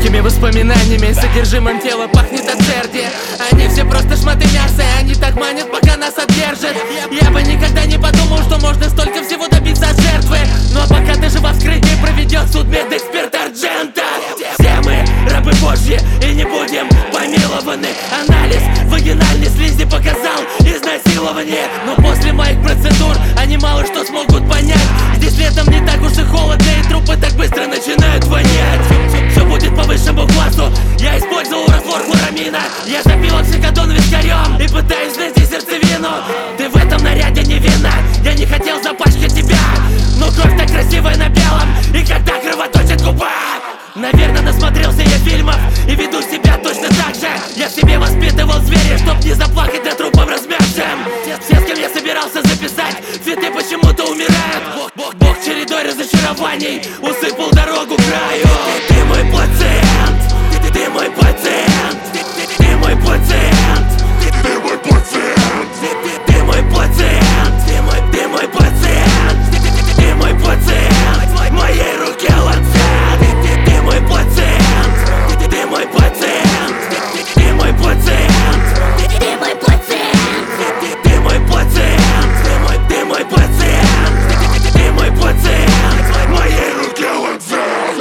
Горькими воспоминаниями, содержимым тела пахнет от жерди. Они все просто шматы мяса, и они так манят, пока нас отдержат. Я бы никогда не подумал, что можно столько всего добиться от жертвы. Ну а пока ты жива, вскрытие проведет судмедэксперт Арджента. Все мы рабы Божьи и не будем помилованы. Анализ вагинальной слизи показал изнасилование. Но после моих процедур они мало что смогут понять. Здесь летом не так уж и холодно, и трупы так быстро начинают вонять. Все будет по высшему классу. Я использовал раствор хлорамина. Я запил оксикодон вискарем и пытаюсь найти сердцевину. Ты в этом наряде невинна. Я не хотел запачкать тебя, но кровь так красивая на белом, и когда кровоточит губа. Наверное, насмотрелся я фильмов и веду себя точно так же. Я в себе воспитывал зверя, чтоб не заплакать над трупом размягшим. Все, с кем я собирался записать цветы, почему-то умирают. Бог чередой разочарований усыпал дорогу к краю. Ты мой пациент, ты мой пациент, ты мой пациент, ты мой пациент, ты мой пациент, ты мой пациент, ты мой пациент, в моей руке ланцет. Ты мой пациент, ты мой пациент, ты мой пациент, ты мой пациент, ты мой пациент, ты мой пациент, ты мой пациент, в моей руке ланцет.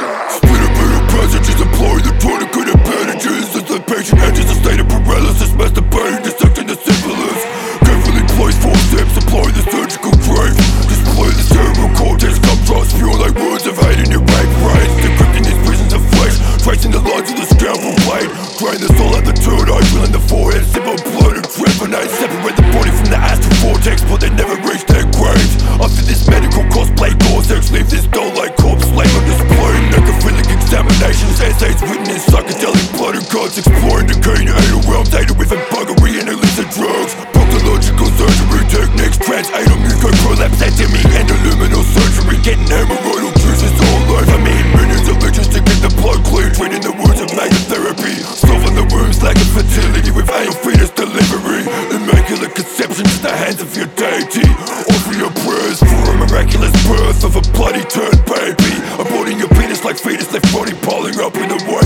Deploy the tourniquet appendages as the patient enters a state of paralysis, masturbating, dissecting the syphilis. Carefully place forceps, apply the surgical grave. Display the cerebral cortex, gumdrops pure like words of hate in your rape brains. Decrypting these prisons of flesh, tracing the lines of the scalpel blade. Drain the soul out the third eye, filling the forehead, sip of blood and trepanate. Separate the body from the astral vortex, but they never reach their graves. After this medical cosplay, Gore-Tex leave this dull like corpse slave on display. Necrophilic examinations, essays written in psychedelic blood and guts, exploring decaying anal realms, aided with buggery and illicit drugs. Proctological surgery techniques, transanal mucoprolapsectomy and luminal surgery, getting hemorrhoidal juices all over me. Millions of lectures to get the blood clear, treating the wounds of magnetherapy, stuffing the wounds like a fertility with anal fetus delivery. Immaculate conception in the hands of your deity. Offer your prayers for a miraculous birth of a bloody turned baby. Aborting your penis like fetus, left body piling up in the way.